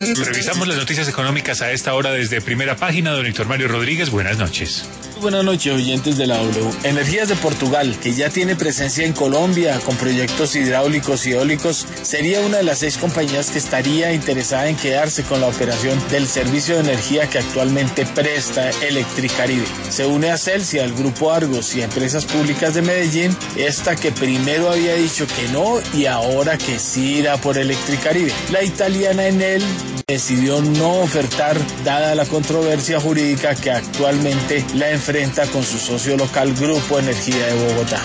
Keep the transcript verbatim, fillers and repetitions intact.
Revisamos las noticias económicas a esta hora desde Primera Página. Don Héctor Mario Rodríguez, buenas noches. Buenas noches, oyentes de la W. Energías de Portugal, que ya tiene presencia en Colombia con proyectos hidráulicos y eólicos, sería una de las seis compañías que estaría interesada en quedarse con la operación del servicio de energía que actualmente presta Electricaribe. Se une a Celsia, el Grupo Argos y a Empresas Públicas de Medellín, esta que primero había dicho que no y ahora que sí irá por Electricaribe. La italiana Enel decidió no ofertar dada la controversia jurídica que actualmente la enfrenta con su socio local Grupo Energía de Bogotá.